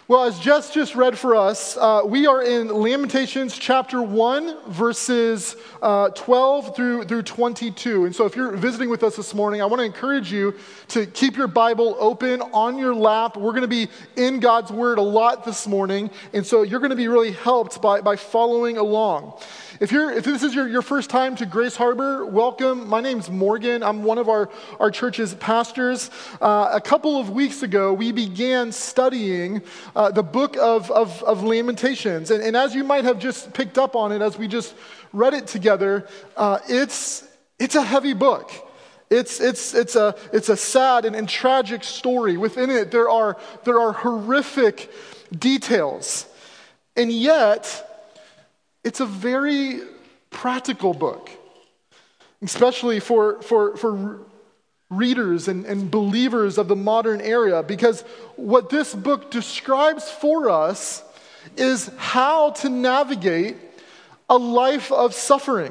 Well, as Jess just read for us, we are in Lamentations chapter 1, verses 12 through 22. And so if you're visiting with us this morning, I want to encourage you to keep your Bible open on your lap. We're going to be in God's Word a lot this morning, and so you're going to be really helped by following along. If this is your first time to Grace Harbor, welcome. My name's Morgan. I'm one of our church's pastors. A couple of weeks ago, we began studying the book of Lamentations. And as you might have just picked up on it, as we just read it together, it's a heavy book. It's a sad and tragic story. Within it, there are horrific details. And yet, it's a very practical book, especially for readers and believers of the modern era, because what this book describes for us is how to navigate a life of suffering.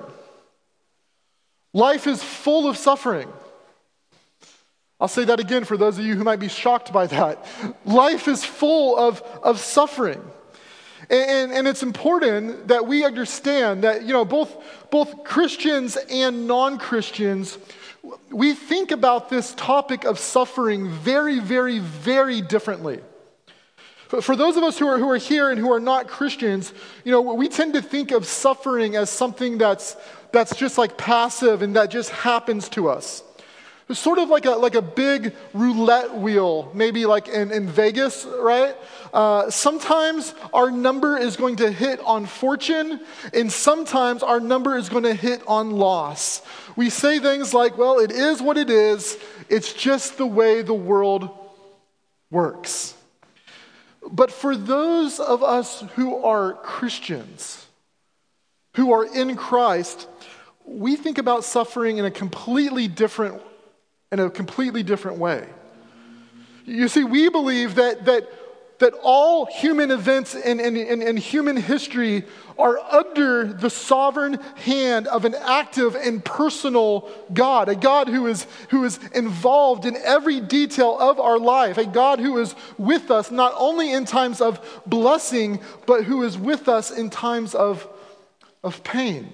Life is full of suffering. I'll say that again for those of you who might be shocked by that. Life is full of suffering. And it's important that we understand that, both Christians and non-Christians, we think about this topic of suffering very, very, very differently. For those of us who are here and who are not Christians, we tend to think of suffering as something that's just like passive and that just happens to us. It's sort of like a big roulette wheel, maybe like in Vegas, right? Sometimes our number is going to hit on fortune, and sometimes our number is going to hit on loss. We say things like, well, it is what it is. It's just the way the world works. But for those of us who are Christians, who are in Christ, we think about suffering in a completely different way. You see, we believe that all human events in human history are under the sovereign hand of an active and personal God, a God who is involved in every detail of our life, a God who is with us not only in times of blessing, but who is with us in times of pain.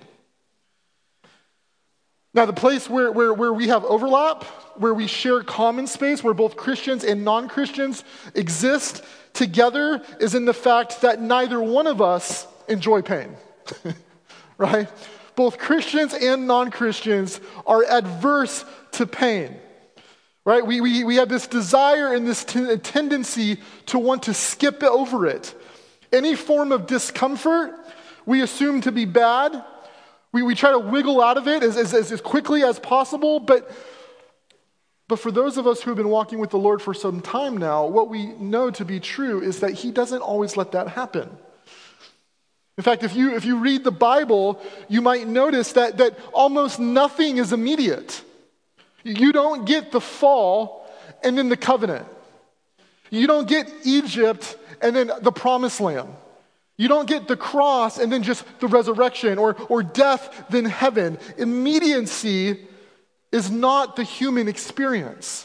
Now, the place where we have overlap, where we share common space, where both Christians and non-Christians exist together, is in the fact that neither one of us enjoy pain, right? Both Christians and non-Christians are adverse to pain, right? We have this desire and this tendency to want to skip over it. Any form of discomfort we assume to be bad. We try to wiggle out of it as quickly as possible, but for those of us who have been walking with the Lord for some time now, what we know to be true is that He doesn't always let that happen. In fact, if you read the Bible, you might notice that almost nothing is immediate. You don't get the fall and then the covenant. You don't get Egypt and then the promised land. You don't get the cross and then just the resurrection or death, then heaven. Immediacy is not the human experience.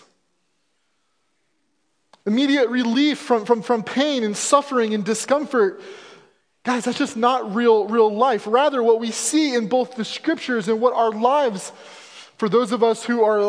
Immediate relief from pain and suffering and discomfort, guys, that's just not real life. Rather, what we see in both the scriptures and what our lives, for those of us who are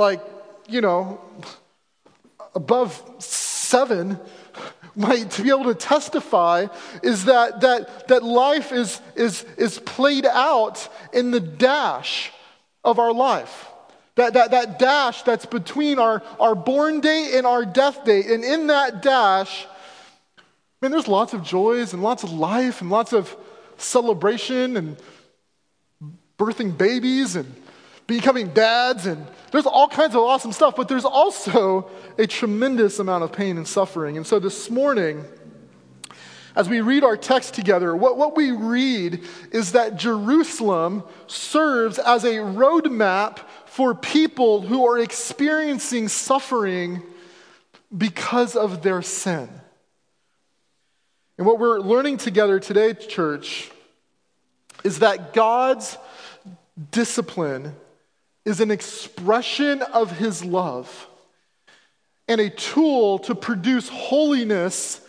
above 7, might to be able to testify, is that life is played out in the dash of our life. That dash that's between our born date and our death date. And in that dash, man, there's lots of joys and lots of life and lots of celebration and birthing babies and becoming dads, and there's all kinds of awesome stuff, but there's also a tremendous amount of pain and suffering. And so this morning, as we read our text together, what we read is that Jerusalem serves as a roadmap for people who are experiencing suffering because of their sin. And what we're learning together today, church, is that God's discipline is an expression of His love and a tool to produce holiness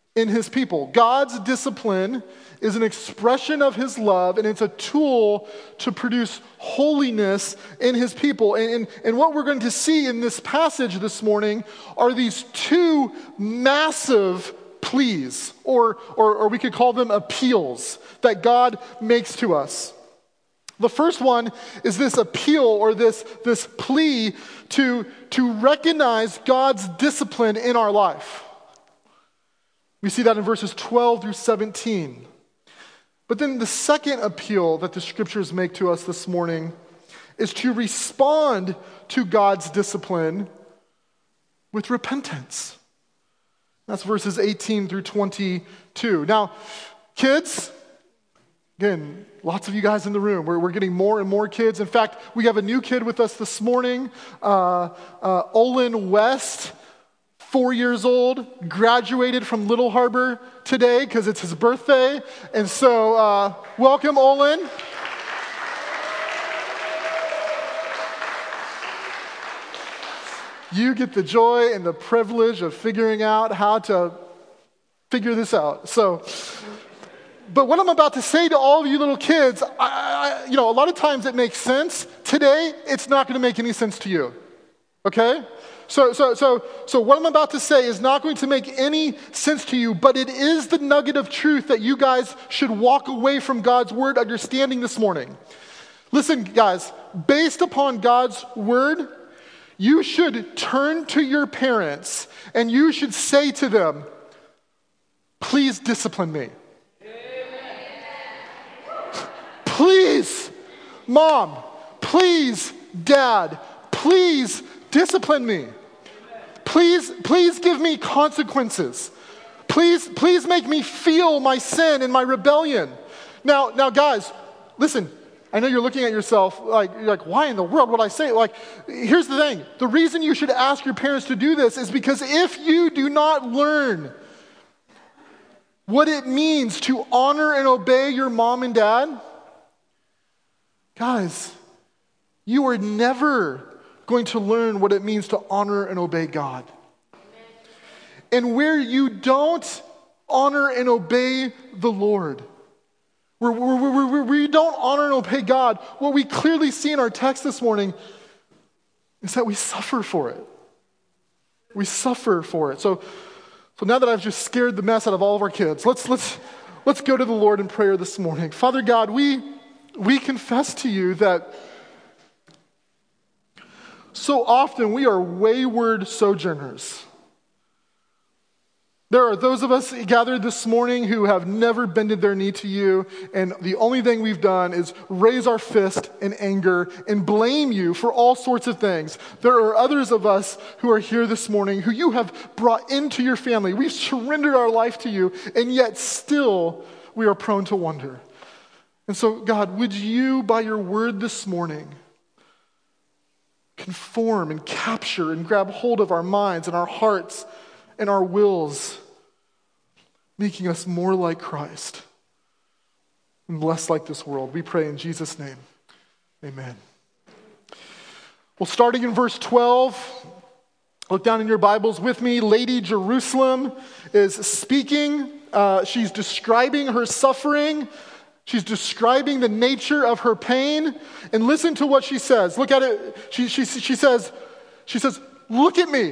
in his people. God's discipline is an expression of his love, and it's a tool to produce holiness in his people. And what we're going to see in this passage this morning are these two massive pleas, or we could call them appeals, that God makes to us. The first one is this appeal or this plea to recognize God's discipline in our life. We see that in verses 12 through 17. But then the second appeal that the scriptures make to us this morning is to respond to God's discipline with repentance. That's verses 18 through 22. Now, kids, again, lots of you guys in the room. We're getting more and more kids. In fact, we have a new kid with us this morning, Olin West, 4 years old, graduated from Little Harbor today because it's his birthday. And so, welcome, Olin. You get the joy and the privilege of figuring out how to figure this out. But what I'm about to say to all of you little kids, a lot of times it makes sense. Today, it's not going to make any sense to you. Okay? So what I'm about to say is not going to make any sense to you, but it is the nugget of truth that you guys should walk away from God's word understanding this morning. Listen, guys, based upon God's word, you should turn to your parents and you should say to them, please discipline me. Please, Mom, please, Dad, please discipline me. Please give me consequences. Please make me feel my sin and my rebellion. Now, guys, listen, I know you're looking at yourself like, you're like, why in the world would I say it? Like, here's the thing. The reason you should ask your parents to do this is because if you do not learn what it means to honor and obey your mom and dad, guys, you are never going to learn what it means to honor and obey God. And where you don't honor and obey the Lord, where you don't honor and obey God, what we clearly see in our text this morning is that we suffer for it. We suffer for it. So now that I've just scared the mess out of all of our kids, let's go to the Lord in prayer this morning. Father God, we confess to you that so often we are wayward sojourners. There are those of us gathered this morning who have never bended their knee to you, and the only thing we've done is raise our fist in anger and blame you for all sorts of things. There are others of us who are here this morning who you have brought into your family. We've surrendered our life to you, and yet still we are prone to wonder. And so, God, would you, by your word this morning, conform and capture and grab hold of our minds and our hearts and our wills, making us more like Christ and less like this world. We pray in Jesus' name. Amen. Well, starting in verse 12, look down in your Bibles with me. Lady Jerusalem is speaking. She's describing her suffering. She's describing the nature of her pain. And listen to what she says. Look at it. She says, look at me.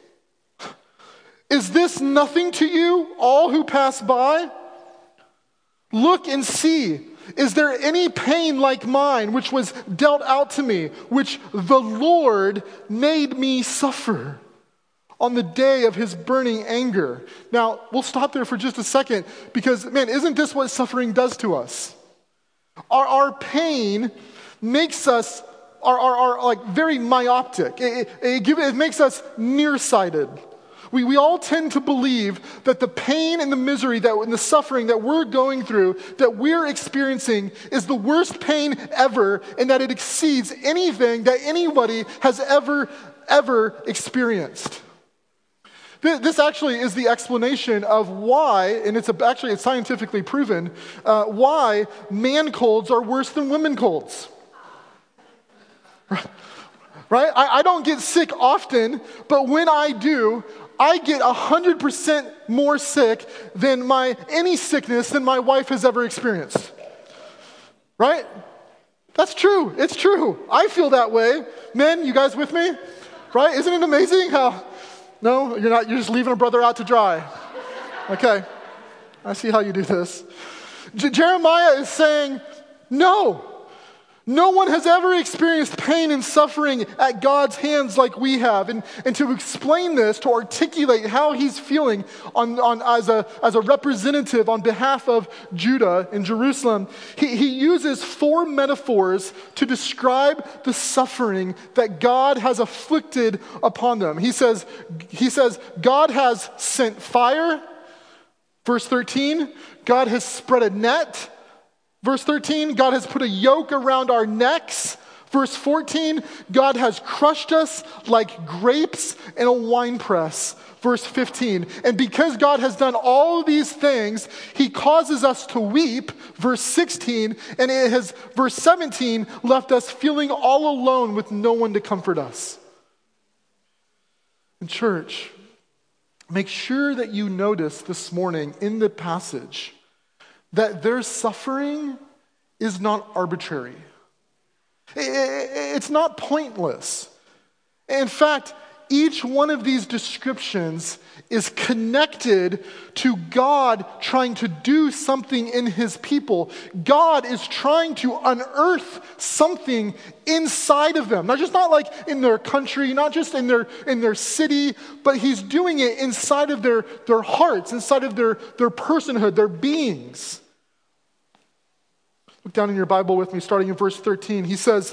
Is this nothing to you, all who pass by? Look and see. Is there any pain like mine which was dealt out to me, which the Lord made me suffer on the day of his burning anger? Now, we'll stop there for just a second because, man, isn't this what suffering does to us? Our pain makes us are very myopic. It makes us nearsighted. We all tend to believe that the pain and the misery and the suffering that we're going through, that we're experiencing, is the worst pain ever, and that it exceeds anything that anybody has ever experienced. This actually is the explanation of why, and it's scientifically proven, why man colds are worse than women colds. Right? I don't get sick often, but when I do, I get 100% more sick than any sickness than my wife has ever experienced. Right? That's true. It's true. I feel that way. Men, you guys with me? Right? Isn't it amazing how, no, you're not, you're just leaving a brother out to dry. Okay. I see how you do this. Jeremiah is saying, no one has ever experienced pain and suffering at God's hands like we have. And to explain this, to articulate how he's feeling as a representative on behalf of Judah and Jerusalem, he uses 4 metaphors to describe the suffering that God has afflicted upon them. He says, God has sent fire. Verse 13, God has spread a net. Verse 13, God has put a yoke around our necks. Verse 14, God has crushed us like grapes in a winepress. Verse 15, and because God has done all of these things, he causes us to weep. Verse 16, and it has, verse 17, left us feeling all alone with no one to comfort us. In church, make sure that you notice this morning in the passage that their suffering is not arbitrary. It's not pointless. In fact, each one of these descriptions is connected to God trying to do something in his people. God is trying to unearth something inside of them. Not like in their country, not just in their city, but he's doing it inside of their hearts, inside of their personhood, their beings. Look down in your Bible with me, starting in verse 13. He says,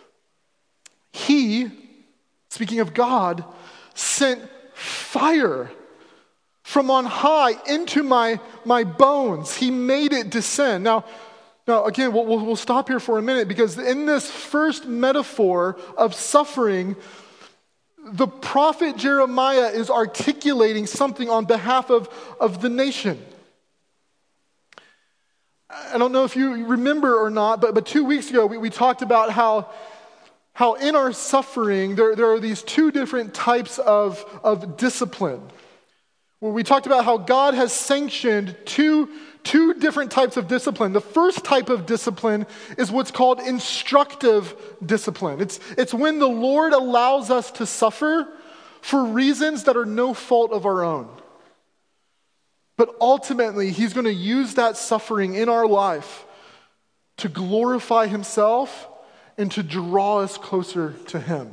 he, speaking of God, sent fire from on high into my bones. He made it descend. Now again, we'll stop here for a minute, because in this first metaphor of suffering, the prophet Jeremiah is articulating something on behalf of the nation. I don't know if you remember or not, but 2 weeks ago we talked about how in our suffering there are these 2 different types of discipline. Well, we talked about how God has sanctioned two different types of discipline. The first type of discipline is what's called instructive discipline. It's when the Lord allows us to suffer for reasons that are no fault of our own. But ultimately, he's going to use that suffering in our life to glorify himself and to draw us closer to him.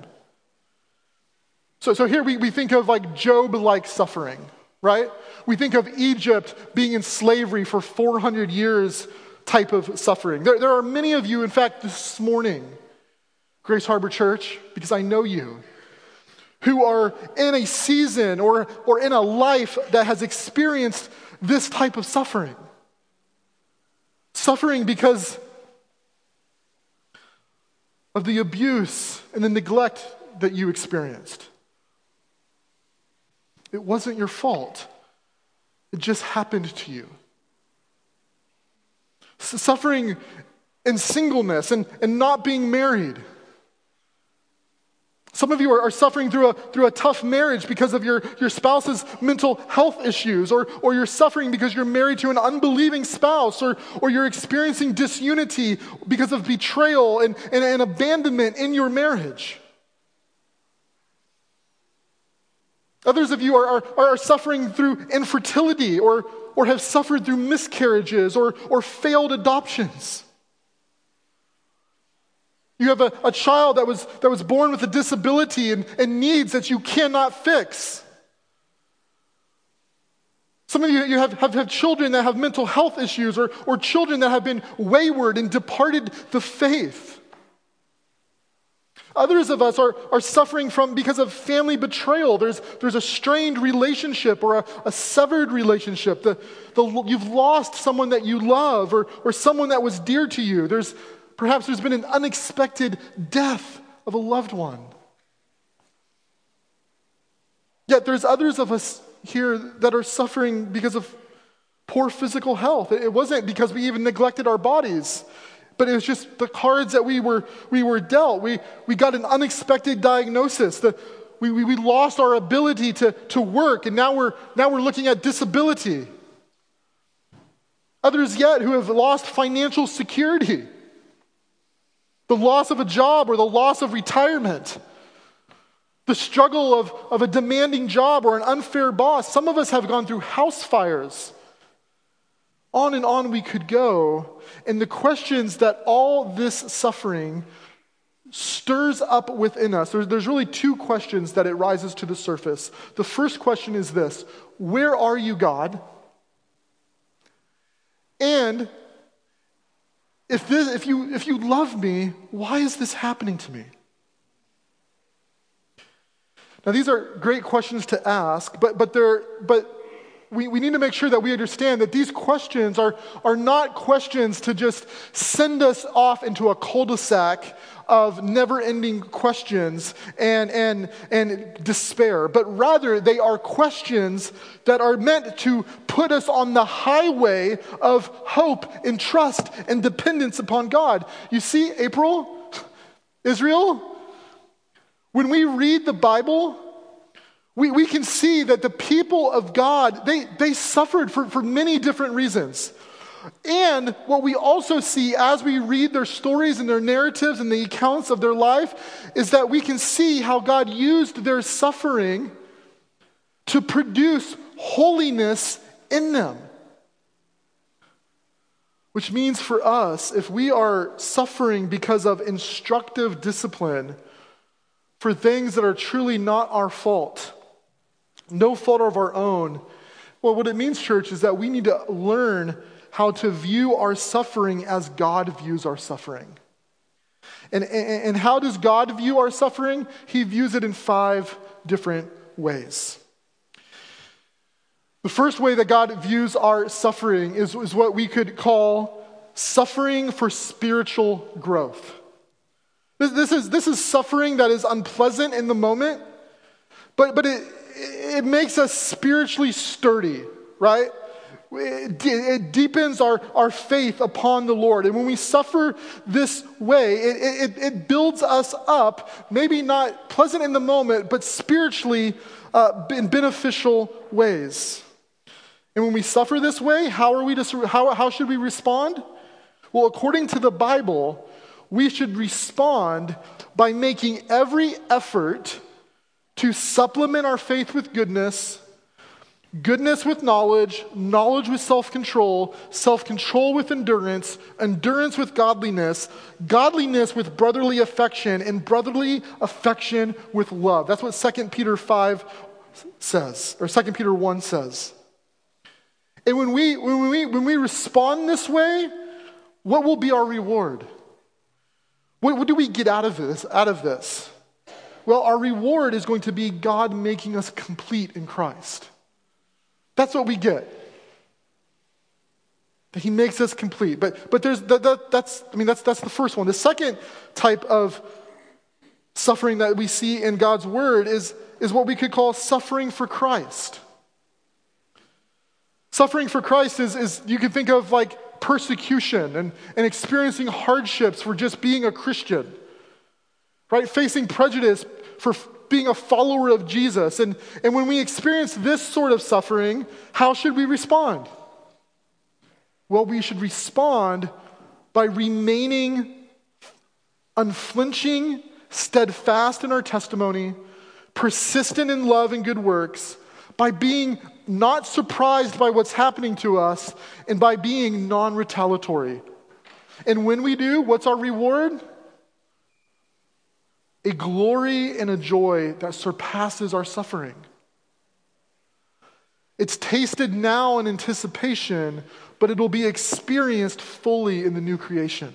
So here we think of like Job-like suffering, right? We think of Egypt being in slavery for 400 years type of suffering. There are many of you, in fact, this morning, Grace Harbor Church, because I know you, who are in a season or in a life that has experienced this type of suffering. Suffering because of the abuse and the neglect that you experienced. It wasn't your fault. It just happened to you. Suffering in singleness and not being married. Some of you are suffering through a tough marriage because of your spouse's mental health issues, or you're suffering because you're married to an unbelieving spouse, or you're experiencing disunity because of betrayal and abandonment in your marriage. Others of you are suffering through infertility, or have suffered through miscarriages or failed adoptions. You have a child that was born with a disability and needs that you cannot fix. Some of you have children that have mental health issues, or children that have been wayward and departed the faith. Others of us are suffering because of family betrayal. There's a strained relationship or a severed relationship. You've lost someone that you love, or someone that was dear to you. Perhaps there's been an unexpected death of a loved one. Yet there's others of us here that are suffering because of poor physical health. It wasn't because we even neglected our bodies, but it was just the cards that we were dealt. We got an unexpected diagnosis. we lost our ability to work, and now we're looking at disability. Others yet who have lost financial security, the loss of a job or the loss of retirement, the struggle of a demanding job or an unfair boss. Some of us have gone through house fires. On we could go. And the questions that all this suffering stirs up within us, there's really two questions that it rises to the surface. The first question is this: where are you, God? And if you love me, why is this happening to me? Now, these are great questions to ask, but we need to make sure that we understand that these questions are not questions to just send us off into a cul-de-sac of never-ending questions and despair, but rather they are questions that are meant to put us on the highway of hope and trust and dependence upon God. You see, Israel, when we read the Bible, we can see that the people of God, they suffered for many different reasons. And what we also see as we read their stories and their narratives and the accounts of their life is that we can see how God used their suffering to produce holiness in them. Which means for us, if we are suffering because of instructive discipline for things that are truly not our fault, no fault of our own, well, what it means, church, is that we need to learn how to view our suffering as God views our suffering. And how does God view our suffering? He views it in 5 different ways. The first way that God views our suffering is what we could call suffering for spiritual growth. This is suffering that is unpleasant in the moment, but it makes us spiritually sturdy, right? It deepens our faith upon the Lord. And when we suffer this way, it builds us up, maybe not pleasant in the moment, but spiritually in beneficial ways. And when we suffer this way, how should we respond? Well, according to the Bible, we should respond by making every effort to supplement our faith with goodness, goodness with knowledge, knowledge with self-control, self-control with endurance, endurance with godliness, godliness with brotherly affection, and brotherly affection with love. That's what 2 Peter 5 says, or 2 Peter 1 says. And when we respond this way, what will be our reward? What do we get out of this? Well, our reward is going to be God making us complete in Christ. That's what we get. That He makes us complete. But there's that's the first one. The second type of suffering that we see in God's word is what we could call suffering for Christ. Suffering for Christ is you can think of like persecution and experiencing hardships for just being a Christian. Right? Facing prejudice for being a follower of Jesus. And when we experience this sort of suffering, how should we respond? Well, we should respond by remaining unflinching, steadfast in our testimony, persistent in love and good works, by being not surprised by what's happening to us, and by being non-retaliatory. And when we do, what's our reward? A glory and a joy that surpasses our suffering. It's tasted now in anticipation, but it will be experienced fully in the new creation.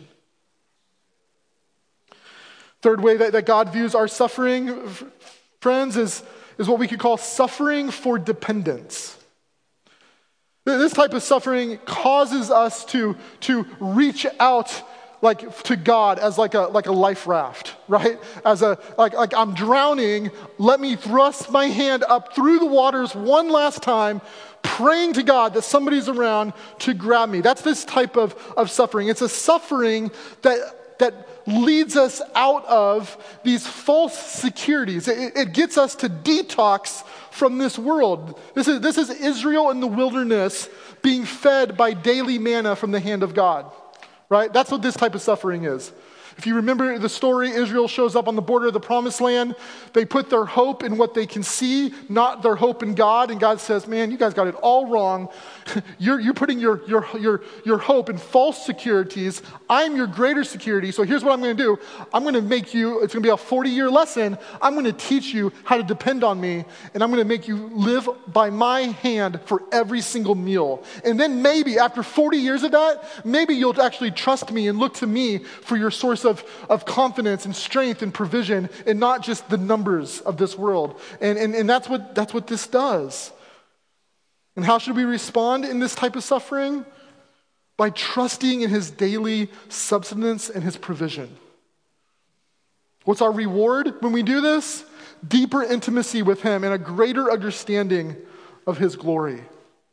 Third way that God views our suffering, friends, is what we could call suffering for dependence. This type of suffering causes us to reach out to God as like a life raft, right? As like I'm drowning, let me thrust my hand up through the waters one last time, praying to God that somebody's around to grab me. That's this type of suffering. It's a suffering that leads us out of these false securities. It gets us to detox from this world. This is Israel in the wilderness being fed by daily manna from the hand of God, right? That's what this type of suffering is. If you remember the story, Israel shows up on the border of the promised land. They put their hope in what they can see, not their hope in God. And God says, man, you guys got it all wrong. You're putting your hope in false securities. I'm your greater security. So here's what I'm going to do. I'm going to make you, it's going to be a 40-year lesson. I'm going to teach you how to depend on me. And I'm going to make you live by my hand for every single meal. And then maybe after 40 years of that, maybe you'll actually trust me and look to me for your source of confidence and strength and provision, and not just the numbers of this world. And that's what this does. And how should we respond in this type of suffering? By trusting in his daily substance and his provision. What's our reward when we do this? Deeper intimacy with him and a greater understanding of his glory.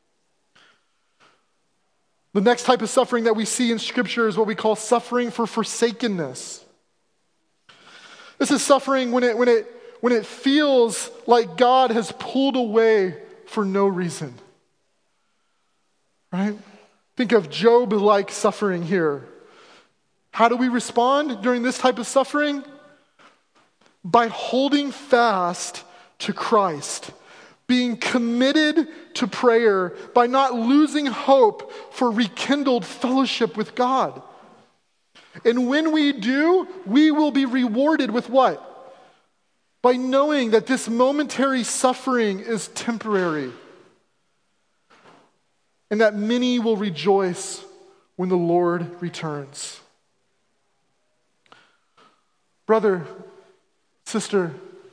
The next type of suffering that we see in Scripture is what we call suffering for forsakenness. This is suffering when it feels like God has pulled away for no reason. Right? Think of Job-like suffering here. How do we respond during this type of suffering? By holding fast to Christ. Being committed to prayer, by not losing hope for rekindled fellowship with God. And when we do, we will be rewarded with what? By knowing that this momentary suffering is temporary. And that many will rejoice when the Lord returns. Brother, sister,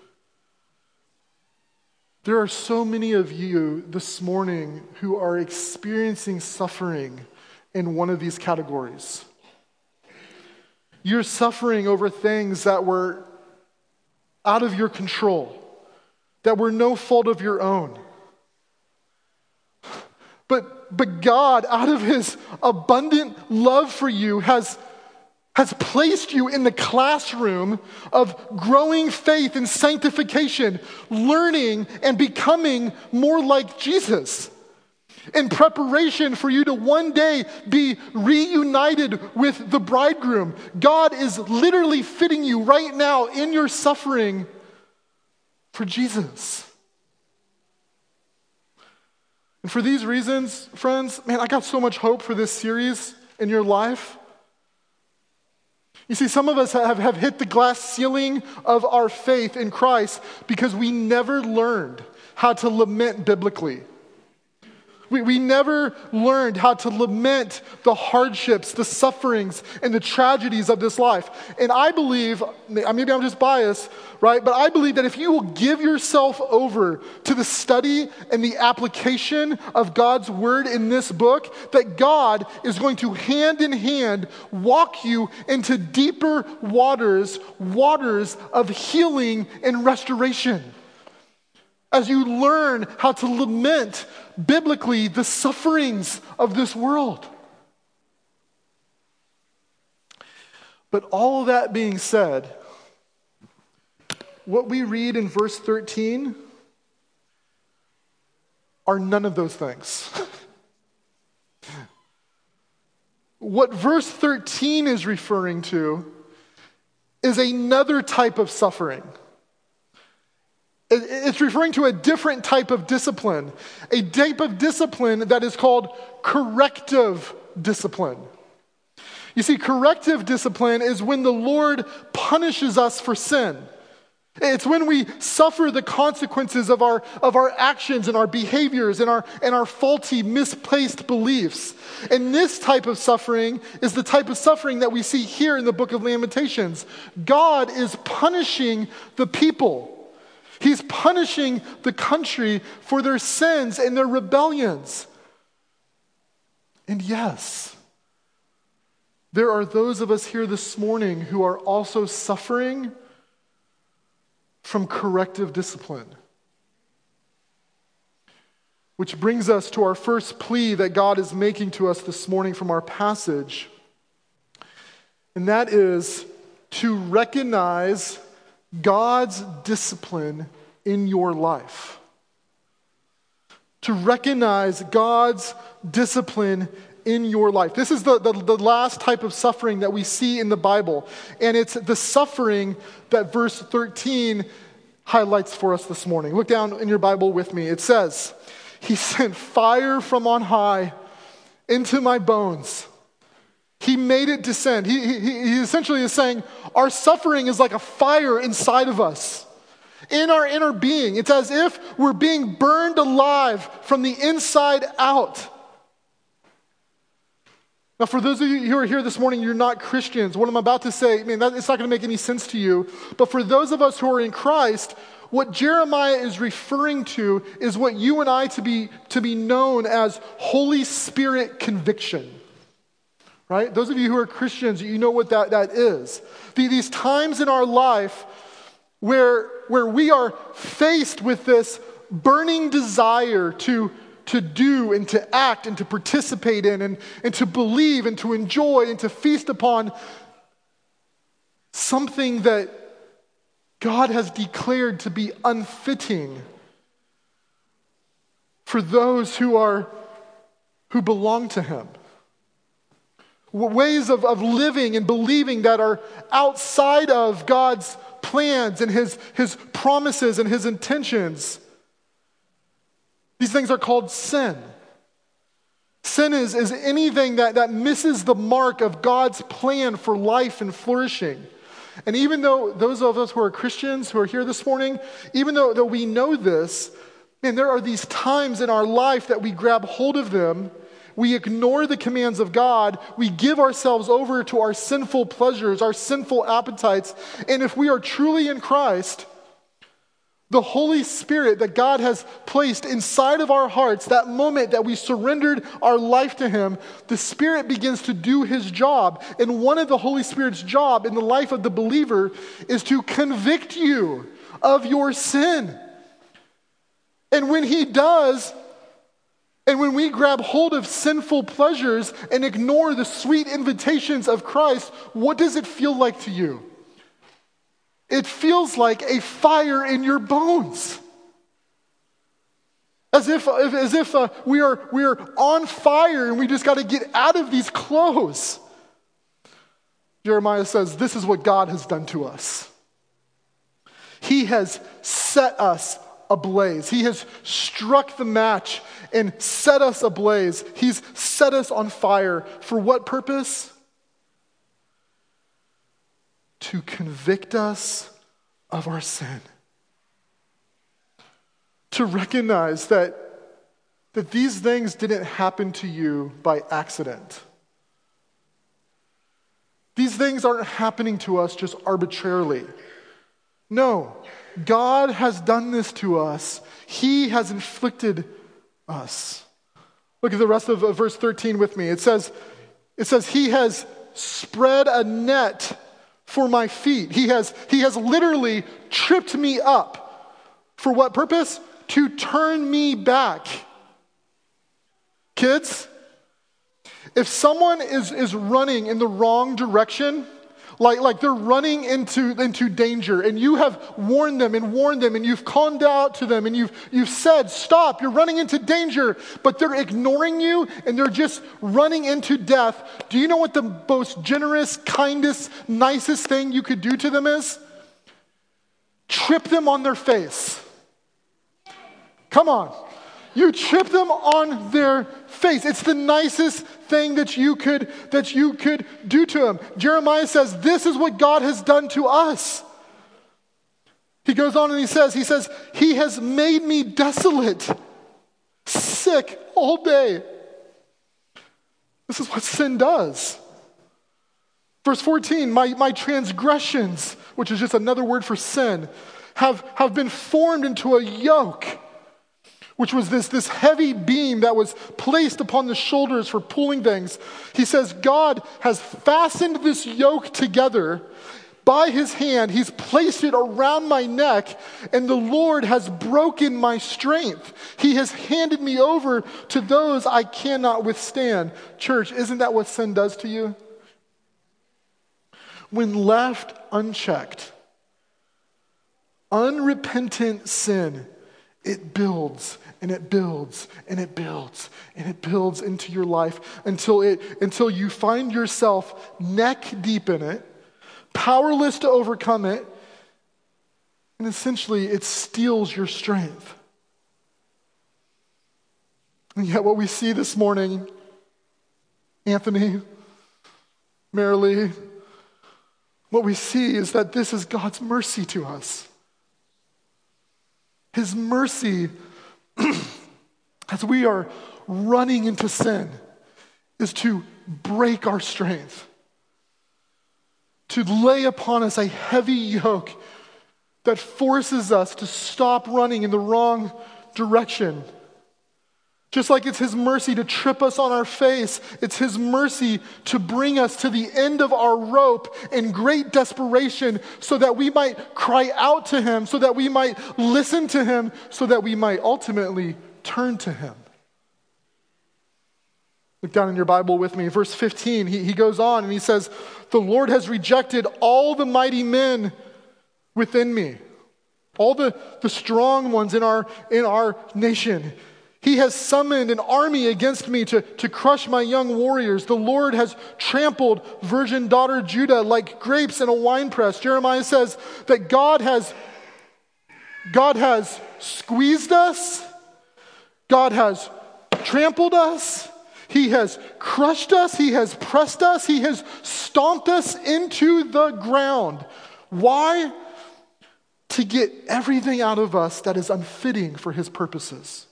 there are so many of you this morning who are experiencing suffering in one of these categories. You're suffering over things that were out of your control, that were no fault of your own. But God, out of his abundant love for you, has placed you in the classroom of growing faith and sanctification, learning and becoming more like Jesus, in preparation for you to one day be reunited with the bridegroom. God is literally fitting you right now in your suffering for Jesus. And for these reasons, friends, man, I got so much hope for this series in your life. You see, some of us have hit the glass ceiling of our faith in Christ because we never learned how to lament biblically. We never learned how to lament the hardships, the sufferings, and the tragedies of this life. And I believe, maybe I'm just biased, right? But I believe that if you will give yourself over to the study and the application of God's word in this book, that God is going to hand in hand walk you into deeper waters of healing and restoration. As you learn how to lament biblically the sufferings of this world. But all of that being said, what we read in verse 13 are none of those things. What verse 13 is referring to is another type of suffering. It's referring to a different type of discipline, a type of discipline that is called corrective discipline. You see, corrective discipline is when the Lord punishes us for sin. It's when we suffer the consequences of our actions and our behaviors and our faulty, misplaced beliefs. And this type of suffering is the type of suffering that we see here in the book of Lamentations. God is punishing the people. He's punishing the country for their sins and their rebellions. And yes, there are those of us here this morning who are also suffering from corrective discipline. Which brings us to our first plea that God is making to us this morning from our passage. And that is to recognize God's discipline in your life. To recognize God's discipline in your life. This is the last type of suffering that we see in the Bible. And it's the suffering that verse 13 highlights for us this morning. Look down in your Bible with me. It says, He sent fire from on high into my bones. He made it descend. He essentially is saying, our suffering is like a fire inside of us, in our inner being. It's as if we're being burned alive from the inside out. Now, for those of you who are here this morning, you're not Christians. What I'm about to say, it's not going to make any sense to you. But for those of us who are in Christ, what Jeremiah is referring to is what you and I to be known as Holy Spirit conviction. Right? Those of you who are Christians, you know what that is. These times in our life where we are faced with this burning desire to do and to act and to participate in and to believe and to enjoy and to feast upon something that God has declared to be unfitting for those who belong to Him. Ways of living and believing that are outside of God's plans and His promises and His intentions. These things are called sin. Sin is anything that misses the mark of God's plan for life and flourishing. And even though those of us who are Christians who are here this morning, even though we know this, there are these times in our life that we grab hold of them, we ignore the commands of God, we give ourselves over to our sinful pleasures, our sinful appetites, and if we are truly in Christ, the Holy Spirit that God has placed inside of our hearts, that moment that we surrendered our life to Him, the Spirit begins to do His job. And one of the Holy Spirit's job in the life of the believer is to convict you of your sin. And when He does, and when we grab hold of sinful pleasures and ignore the sweet invitations of Christ, what does it feel like to you? It feels like a fire in your bones. As if we are on fire and we just got to get out of these clothes. Jeremiah says, this is what God has done to us. He has set us ablaze. He has struck the match and set us ablaze. He's set us on fire. For what purpose? To convict us of our sin. To recognize that these things didn't happen to you by accident. These things aren't happening to us just arbitrarily. No, God has done this to us. He has inflicted us. Look at the rest of verse 13 with me. It says, He has spread a net for my feet. He has literally tripped me up. For what purpose? To turn me back. Kids, if someone is running in the wrong direction, like they're running into danger, and you have warned them, and you've called out to them, and you've said, stop, you're running into danger, but they're ignoring you, and they're just running into death. Do you know what the most generous, kindest, nicest thing you could do to them is? Trip them on their face. Come on. You trip them on their face. It's the nicest thing that you could do to them. Jeremiah says, this is what God has done to us. He goes on and he says, He has made me desolate, sick all day. This is what sin does. Verse 14, my transgressions, which is just another word for sin, have been formed into a yoke, which was this heavy beam that was placed upon the shoulders for pulling things. He says, God has fastened this yoke together by His hand. He's placed it around my neck, and the Lord has broken my strength. He has handed me over to those I cannot withstand. Church, isn't that what sin does to you? when left unchecked, unrepentant sin, it builds and it builds and it builds and it builds into your life until you find yourself neck deep in it, powerless to overcome it, and essentially it steals your strength. And yet what we see this morning, Anthony, Marilee, what we see is that this is God's mercy to us. His mercy, as we are running into sin, is to break our strength, to lay upon us a heavy yoke that forces us to stop running in the wrong direction. Just like it's His mercy to trip us on our face, it's His mercy to bring us to the end of our rope in great desperation so that we might cry out to Him, so that we might listen to Him, so that we might ultimately turn to Him. Look down in your Bible with me. Verse 15, he goes on and he says, "The Lord has rejected all the mighty men within me," all the strong ones in our nation. "He has summoned an army against me to crush my young warriors. The Lord has trampled virgin daughter Judah like grapes in a winepress." Jeremiah says that God has squeezed us. God has trampled us. He has crushed us. He has pressed us. He has stomped us into the ground. Why? To get everything out of us that is unfitting for His purposes.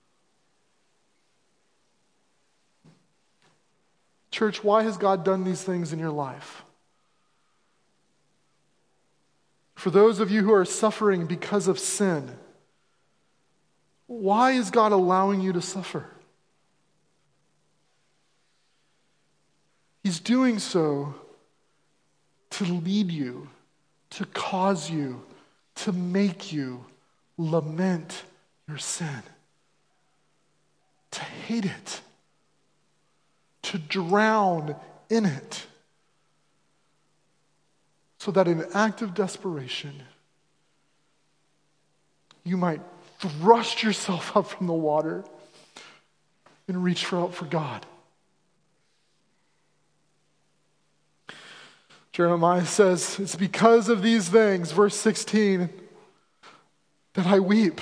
Church, why has God done these things in your life? For those of you who are suffering because of sin, why is God allowing you to suffer? He's doing so to lead you, to cause you, to make you lament your sin, to hate it, to drown in it, so that in an act of desperation, you might thrust yourself up from the water and reach out for God. Jeremiah says, "It's because of these things," verse 16, "that I weep.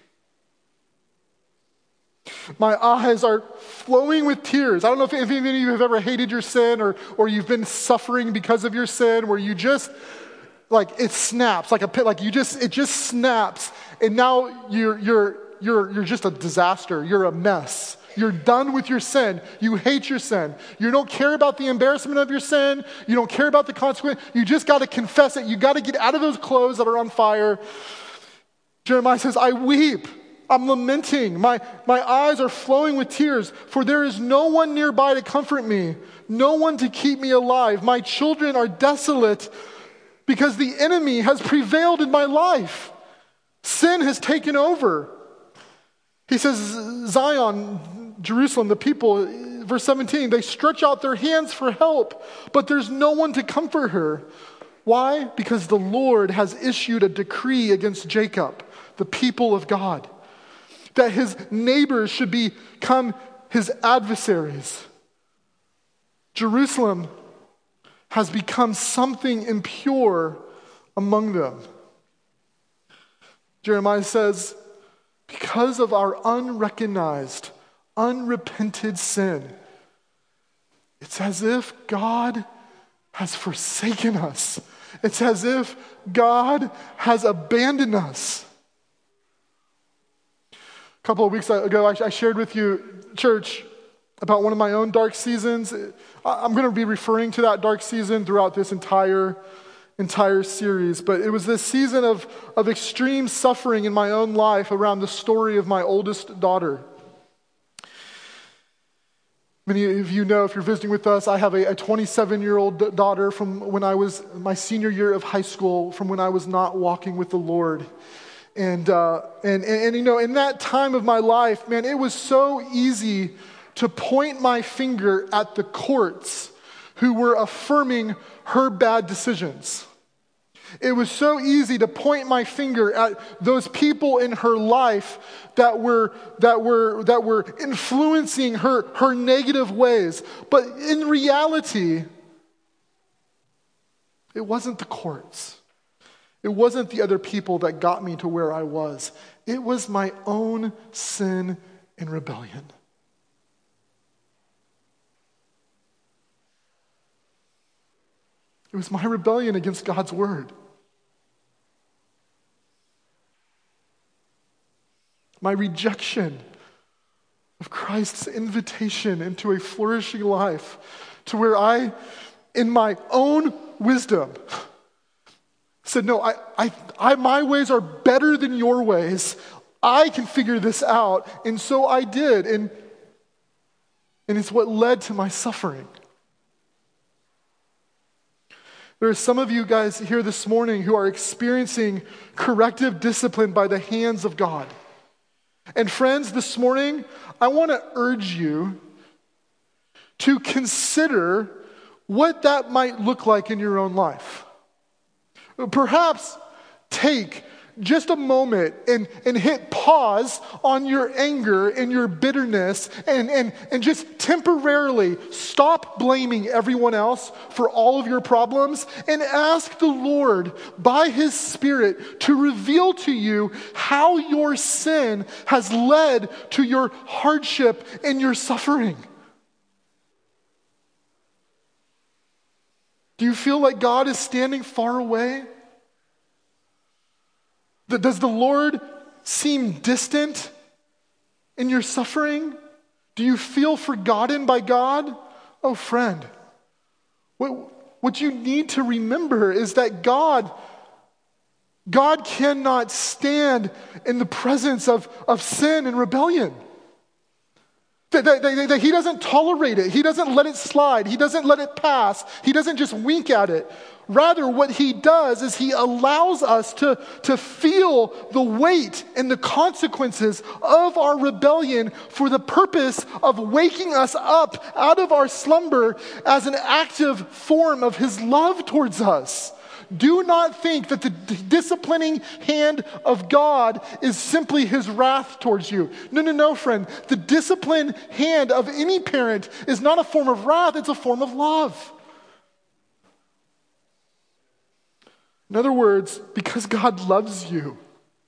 My eyes are flowing with tears." I don't know if any of you have ever hated your sin or you've been suffering because of your sin, where you just, like, it snaps, like a pit, like it just snaps, and now you're just a disaster. You're a mess. You're done with your sin. You hate your sin. You don't care about the embarrassment of your sin. You don't care about the consequence. You just got to confess it. You got to get out of those clothes that are on fire. Jeremiah says, "I weep. I'm lamenting. My eyes are flowing with tears, for there is no one nearby to comfort me, no one to keep me alive. My children are desolate because the enemy has prevailed in my life. Sin has taken over." He says, Zion, Jerusalem, the people, verse 17, they stretch out their hands for help, but there's no one to comfort her. Why? Because the Lord has issued a decree against Jacob, the people of God, that his neighbors should become his adversaries. Jerusalem has become something impure among them. Jeremiah says, because of our unrecognized, unrepented sin, it's as if God has forsaken us. It's as if God has abandoned us. A couple of weeks ago, I shared with you, church, about one of my own dark seasons. I'm going to be referring to that dark season throughout this entire series, but it was this season of extreme suffering in my own life around the story of my oldest daughter. Many of you know, if you're visiting with us, I have a 27-year-old daughter from when I was my senior year of high school, from when I was not walking with the Lord. And you know, in that time of my life, man, it was so easy to point my finger at the courts, who were affirming her bad decisions. It was so easy to point my finger at those people in her life that were influencing her negative ways. But in reality, it wasn't the courts. It wasn't the other people that got me to where I was. It was my own sin and rebellion. It was my rebellion against God's word. My rejection of Christ's invitation into a flourishing life, to where I, in my own wisdom, said, no, my ways are better than your ways. I can figure this out. And so I did. And it's what led to my suffering. There are some of you guys here this morning who are experiencing corrective discipline by the hands of God. And friends, this morning, I want to urge you to consider what that might look like in your own life. Perhaps take just a moment and hit pause on your anger and your bitterness and just temporarily stop blaming everyone else for all of your problems and ask the Lord by His Spirit to reveal to you how your sin has led to your hardship and your suffering. Do you feel like God is standing far away? Does the Lord seem distant in your suffering? Do you feel forgotten by God? Oh, friend, what you need to remember is that God cannot stand in the presence of sin and rebellion. That He doesn't tolerate it. He doesn't let it slide. He doesn't let it pass. He doesn't just wink at it. Rather, what He does is He allows us to feel the weight and the consequences of our rebellion for the purpose of waking us up out of our slumber as an active form of His love towards us. Do not think that the disciplining hand of God is simply His wrath towards you. No, friend. The disciplined hand of any parent is not a form of wrath, it's a form of love. In other words, because God loves you,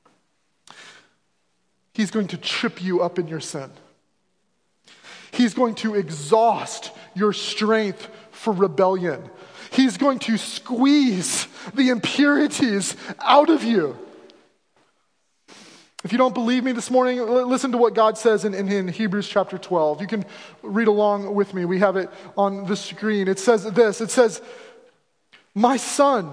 He's going to trip you up in your sin. He's going to exhaust your strength for rebellion. He's going to squeeze the impurities out of you. If you don't believe me this morning, listen to what God says in Hebrews chapter 12. You can read along with me. We have it on the screen. It says this. It says, "My son,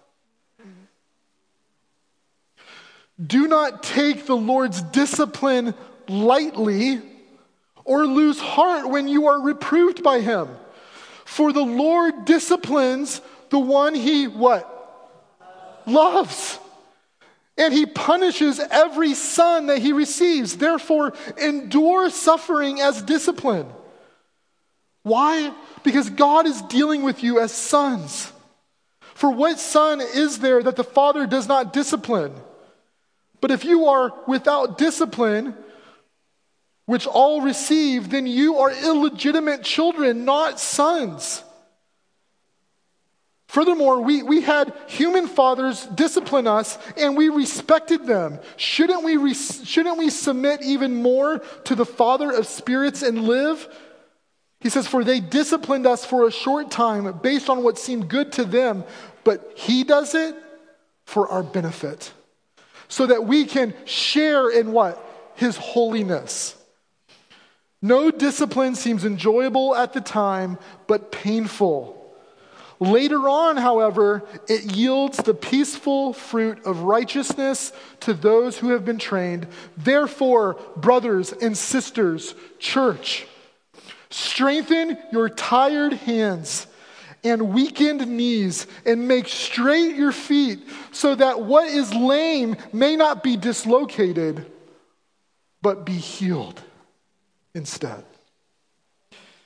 do not take the Lord's discipline lightly or lose heart when you are reproved by Him. For the Lord disciplines the one He" what? Loves. "And He punishes every son that He receives. Therefore, endure suffering as discipline." Why? Because God is dealing with you as sons. For what son is there that the Father does not discipline? But if you are without discipline, which all receive, then you are illegitimate children, not sons. Furthermore, we had human fathers discipline us, and we respected them. Shouldn't we submit even more to the Father of spirits and live? He says, "For they disciplined us for a short time based on what seemed good to them, but He does it for our benefit, so that we can share in" what? His holiness. "No discipline seems enjoyable at the time, but painful. Later on, however, it yields the peaceful fruit of righteousness to those who have been trained. Therefore, brothers and sisters, church, strengthen your tired hands and weakened knees, and make straight your feet, so that what is lame may not be dislocated, but be healed instead."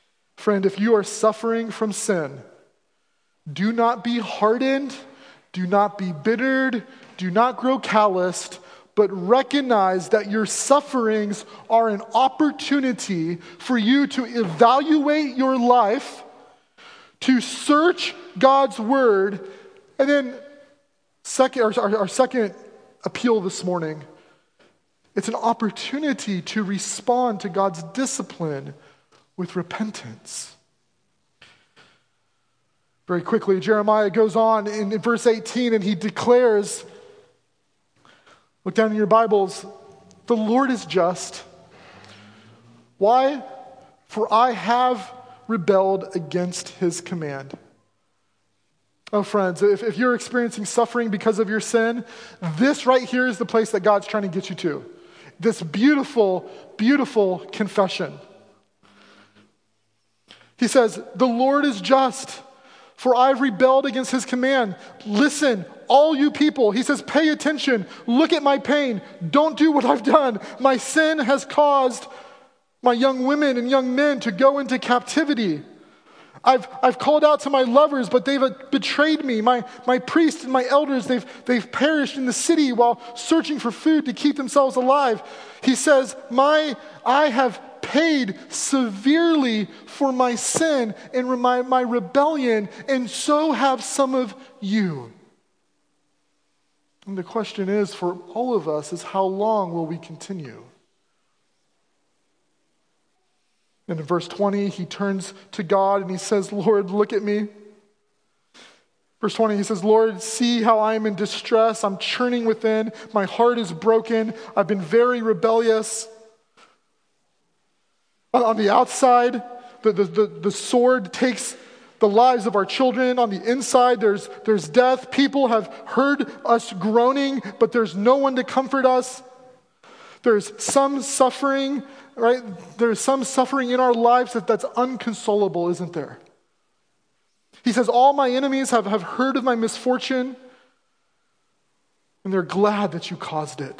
Friend, if you are suffering from sin, do not be hardened, do not be bittered, do not grow calloused, but recognize that your sufferings are an opportunity for you to evaluate your life, to search God's word, and then our second appeal this morning, it's an opportunity to respond to God's discipline with repentance. Very quickly, Jeremiah goes on in verse 18 and he declares, look down in your Bibles, the Lord is just. Why? For I have rebelled against his command. Oh, friends, if you're experiencing suffering because of your sin, this right here is the place that God's trying to get you to. This beautiful, beautiful confession. He says, the Lord is just, for I've rebelled against his command. Listen, all you people, he says, pay attention. Look at my pain. Don't do what I've done. My sin has caused my young women and young men to go into captivity. I've called out to my lovers, but they've betrayed me. My priests and my elders, they've perished in the city while searching for food to keep themselves alive. He says, I have paid severely for my sin and my rebellion, and so have some of you. And the question is, for all of us, is how long will we continue? And in verse 20, he turns to God and he says, Lord, look at me. Verse 20, he says, Lord, see how I am in distress. I'm churning within. My heart is broken. I've been very rebellious. On the outside, the sword takes the lives of our children. On the inside, there's death. People have heard us groaning, but there's no one to comfort us. There's some suffering, right? There's some suffering in our lives that's unconsolable, isn't there? He says, all my enemies have heard of my misfortune, and they're glad that you caused it.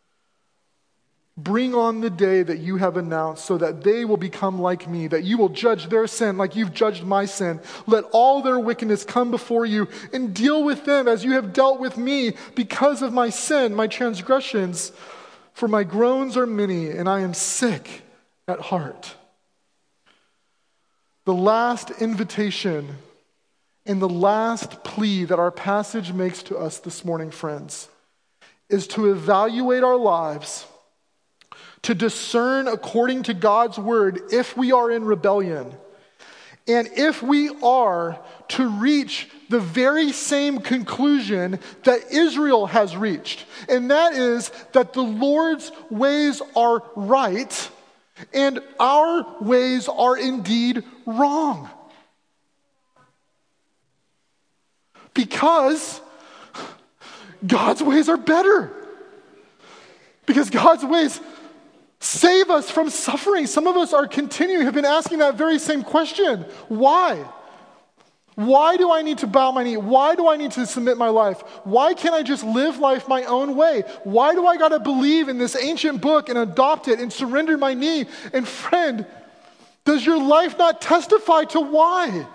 Bring on the day that you have announced so that they will become like me, that you will judge their sin like you've judged my sin. Let all their wickedness come before you and deal with them as you have dealt with me because of my sin, my transgressions. For my groans are many, and I am sick at heart. The last invitation and the last plea that our passage makes to us this morning, friends, is to evaluate our lives, to discern according to God's word if we are in rebellion, and if we are, to reach the very same conclusion that Israel has reached. And that is that the Lord's ways are right and our ways are indeed wrong. Because God's ways are better. Because God's ways save us from suffering. Some of us have been asking that very same question. Why? Why do I need to bow my knee? Why do I need to submit my life? Why can't I just live life my own way? Why do I got to believe in this ancient book and adopt it and surrender my knee? And friend, does your life not testify to why?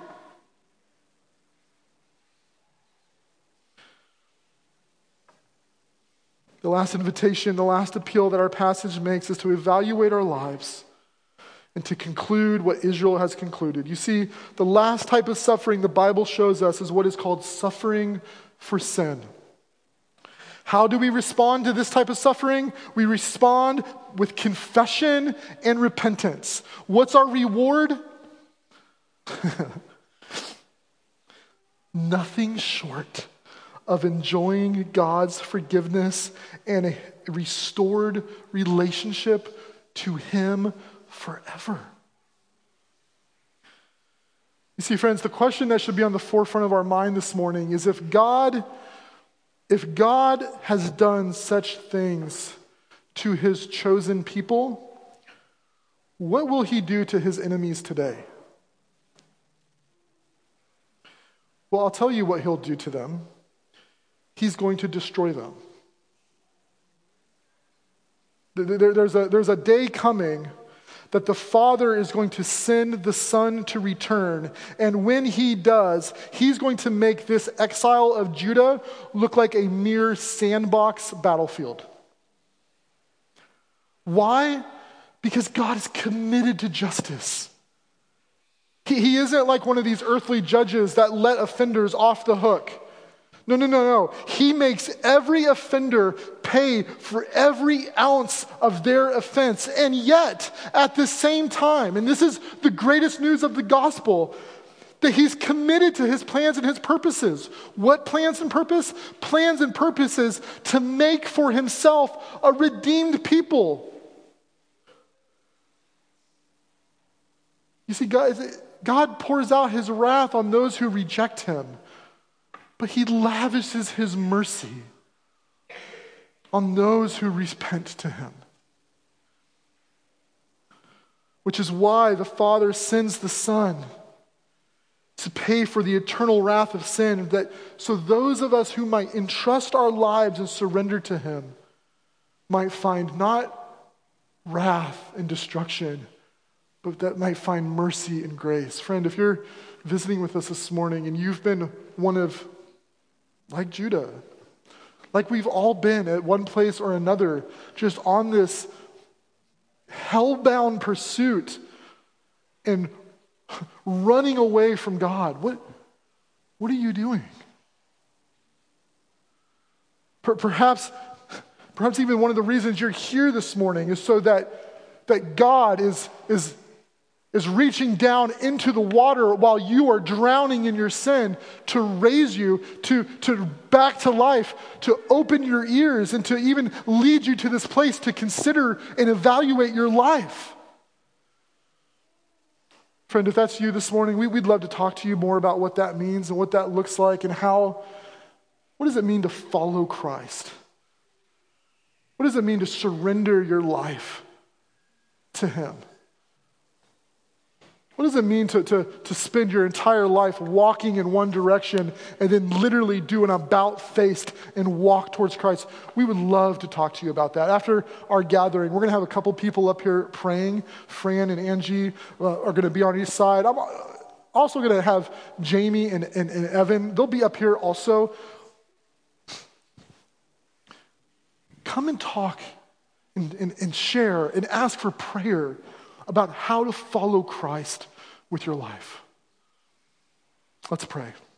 The last invitation, the last appeal that our passage makes is to evaluate our lives and to conclude what Israel has concluded. You see, the last type of suffering the Bible shows us is what is called suffering for sin. How do we respond to this type of suffering? We respond with confession and repentance. What's our reward? Nothing short of enjoying God's forgiveness and a restored relationship to Him forever. You see, friends, the question that should be on the forefront of our mind this morning is if God has done such things to His chosen people, what will He do to His enemies today? Well, I'll tell you what He'll do to them. He's going to destroy them. There's a day coming that the Father is going to send the Son to return. And when he does, he's going to make this exile of Judah look like a mere sandbox battlefield. Why? Because God is committed to justice. He isn't like one of these earthly judges that let offenders off the hook. No. He makes every offender pay for every ounce of their offense. And yet, at the same time, and this is the greatest news of the gospel, that he's committed to his plans and his purposes. What plans and purpose? Plans and purposes to make for himself a redeemed people. You see, God pours out his wrath on those who reject him. But he lavishes his mercy on those who repent to him. Which is why the Father sends the Son to pay for the eternal wrath of sin, so those of us who might entrust our lives and surrender to him might find not wrath and destruction, but that might find mercy and grace. Friend, if you're visiting with us this morning and you've been one of, like Judah, like we've all been at one place or another, just on this hell-bound pursuit and running away from God, what are you doing? Perhaps even one of the reasons you're here this morning is so that God is reaching down into the water while you are drowning in your sin to raise you to back to life, to open your ears and to even lead you to this place to consider and evaluate your life. Friend, if that's you this morning, we'd love to talk to you more about what that means and what that looks like and what does it mean to follow Christ? What does it mean to surrender your life to him? What does it mean to spend your entire life walking in one direction and then literally do an about-face and walk towards Christ? We would love to talk to you about that. After our gathering, we're going to have a couple people up here praying. Fran and Angie are going to be on each side. I'm also going to have Jamie and Evan. They'll be up here also. Come and talk and share and ask for prayer about how to follow Christ with your life. Let's pray.